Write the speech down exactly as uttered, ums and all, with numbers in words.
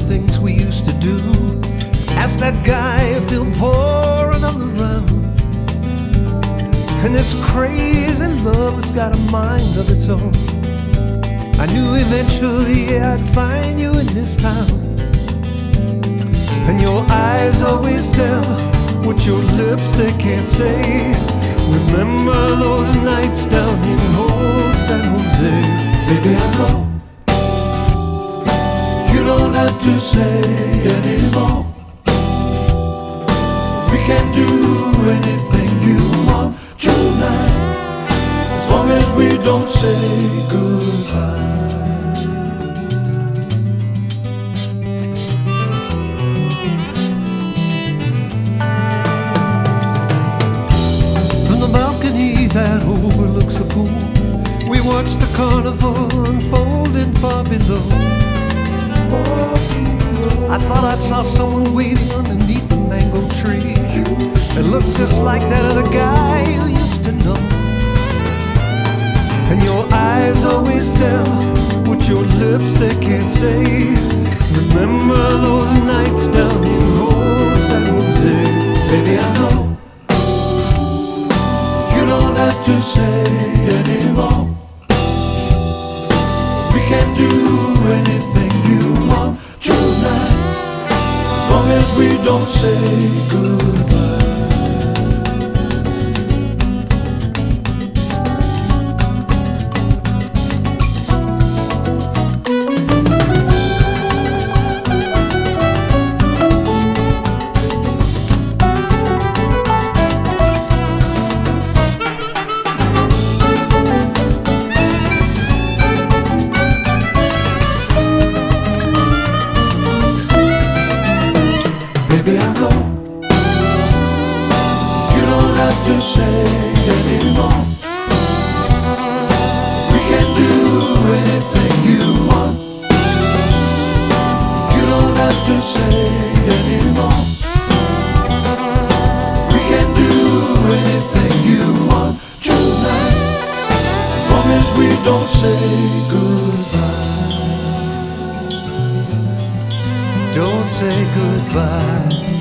things we used to do. Ask that guy if he'll pour another round. And this crazy love has got a mind of its own. I knew eventually I'd find you in this town. And your eyes always tell what your lips they can't say. Remember those nights down in old San Jose. Baby, I know you don't have to say anymore. We can do anything you want tonight, as long as we don't say goodbye. From the balcony that overlooks the pool, we watch the carnival unfolding far below. I thought I saw someone waiting underneath the mango tree. It looked just like that other guy you used to know. And your eyes always tell what your lips they can't say. Remember those nights down in old San Jose. Baby, I know you don't have to say anymore. We can do anything you want tonight, as long as we don't say goodbye. Baby, I know you don't have to say anymore. We can do anything you want. You don't have to say anymore. We can do anything you want tonight, as long as we don't say goodbye. Don't say goodbye.